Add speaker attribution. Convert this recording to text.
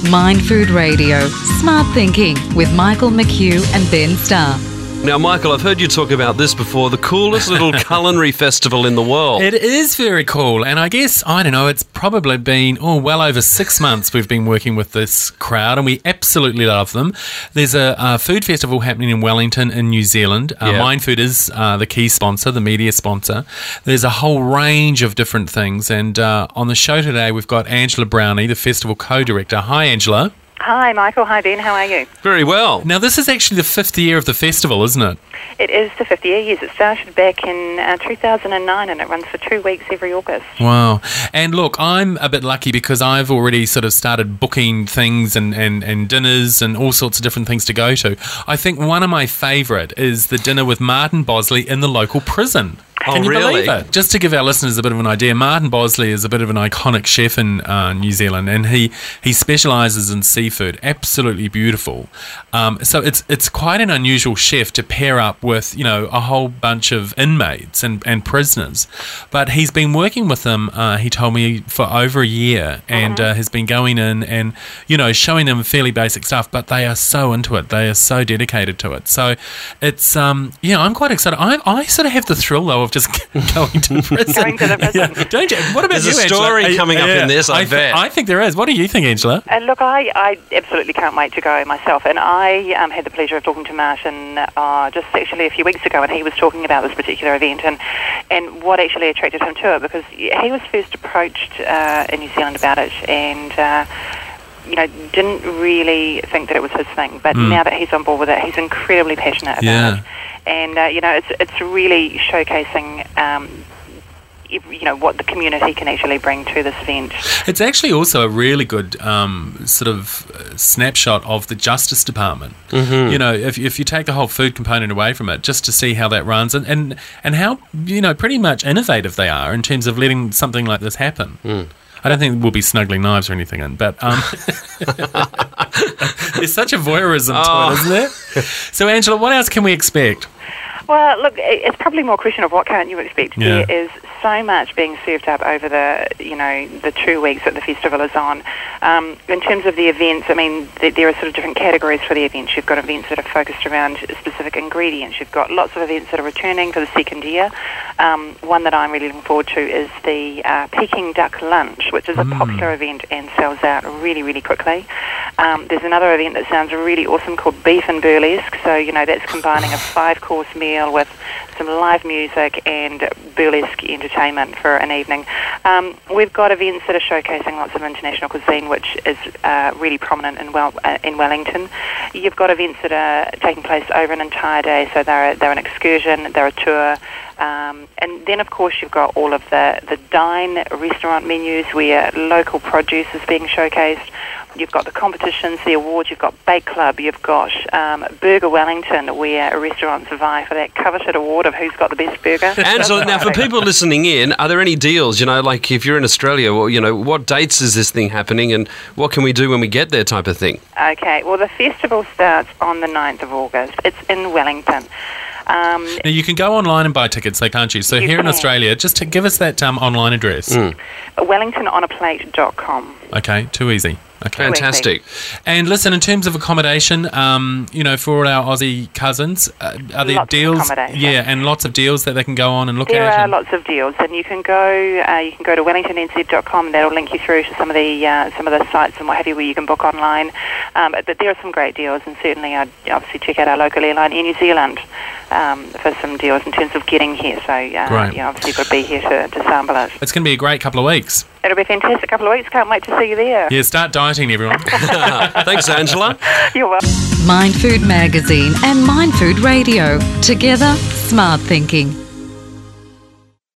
Speaker 1: Mind Food Radio, Smart Thinking with Michael McHugh and Ben Starr.
Speaker 2: Now, Michael, I've heard you talk about this before, the coolest little culinary festival in the world.
Speaker 3: It is very cool, and I guess, I don't know, it's probably been, well over 6 months we've been working with this crowd, and we absolutely love them. There's a food festival happening in Wellington in New Zealand. Mind Food is the key sponsor, the media sponsor. There's a whole range of different things, and on the show today we've got Angela Brownie, the festival co-director. Hi, Angela.
Speaker 4: Hi, Michael. Hi, Ben. How are you?
Speaker 2: Very well.
Speaker 3: Now, this is actually the 5th year of the festival, isn't it?
Speaker 4: It is the 5th year, yes. It started back in 2009 and it runs for 2 weeks every August.
Speaker 3: Wow. And look, I'm a bit lucky because I've already sort of started booking things and dinners and all sorts of different things to go to. I think one of my favourite is the dinner with Martin Bosley in the local prison. Can you believe it? Just to give our listeners a bit of an idea, Martin Bosley is a bit of an iconic chef in New Zealand, and he specialises in seafood. Absolutely beautiful. So it's quite an unusual chef to pair up with, a whole bunch of inmates and prisoners. But he's been working with them, he told me, for over a year, and has been going in and, showing them fairly basic stuff, but they are so into it. They are so dedicated to it. So it's, I'm quite excited. I sort of have the thrill, though, of just going to prison.
Speaker 4: Going to the prison.
Speaker 3: Yeah. Don't you? What about
Speaker 2: There's
Speaker 3: you,
Speaker 2: a story
Speaker 3: Angela?
Speaker 2: coming up in this, I bet.
Speaker 3: I think there is. What do you think, Angela?
Speaker 4: Look, I absolutely can't wait to go myself. And I had the pleasure of talking to Martin just actually a few weeks ago, and he was talking about this particular event and what actually attracted him to it, because he was first approached in New Zealand about it and didn't really think that it was his thing. But now that he's on board with it, he's incredibly passionate about it. And, it's really showcasing, what the community can actually bring to this event.
Speaker 3: It's actually also a really good sort of snapshot of the Justice Department. Mm-hmm. If you take the whole food component away from it, just to see how that runs and how, pretty much innovative they are in terms of letting something like this happen. I don't think we'll be snuggling knives or anything in, but there's such a voyeurism to it, isn't there? So, Angela, what else can we expect?
Speaker 4: Well, look, it's probably more a question of what can't you expect.
Speaker 3: Yeah.
Speaker 4: There is so much being served up over the 2 weeks that the festival is on. In terms of the events, I mean, there are sort of different categories for the events. You've got events that are focused around specific ingredients. You've got lots of events that are returning for the second year. One that I'm really looking forward to is the Peking Duck Lunch, which is a popular event and sells out really, really quickly. There's another event that sounds really awesome called Beef and Burlesque. So, that's combining a 5-course meal with some live music and burlesque entertainment for an evening. We've got events that are showcasing lots of international cuisine, which is really prominent in Wellington. You've got events that are taking place over an entire day, so they're an excursion, they're a tour. And then, of course, you've got all of the dine restaurant menus where local produce is being showcased. You've got the competitions, the awards, you've got Bake Club, you've got Burger Wellington, where restaurants vie for that coveted award of who's got the best burger.
Speaker 2: Angela, now for people listening in, are there any deals, like if you're in Australia, what dates is this thing happening and what can we do when we get there type of thing?
Speaker 4: Okay, well, the festival starts on the 9th of August. It's in Wellington.
Speaker 3: Now, you can go online and buy tickets, though, can't you? So here in Australia, just to give us that online address.
Speaker 4: WellingtonOnAplate.com.
Speaker 3: Okay, too easy. Okay.
Speaker 2: Fantastic.
Speaker 3: And listen, in terms of accommodation, for all our Aussie cousins, are there
Speaker 4: lots
Speaker 3: deals? Yeah, and lots of deals that they can go on and look at.
Speaker 4: There are lots of deals, and you can go to WellingtonNZ.com, and that'll link you through to some of the sites and what have you where you can book online. But there are some great deals, and certainly I'd obviously check out our local airline, Air New Zealand, for some deals in terms of getting here. So obviously you've got to be here to sample it.
Speaker 3: It's going to be a great couple of weeks.
Speaker 4: It'll be a fantastic couple of weeks. Can't wait to see you there.
Speaker 3: Yeah, start dieting, everyone.
Speaker 2: Thanks, Angela.
Speaker 4: You're welcome.
Speaker 1: Mind Food Magazine and Mind Food Radio. Together, smart thinking.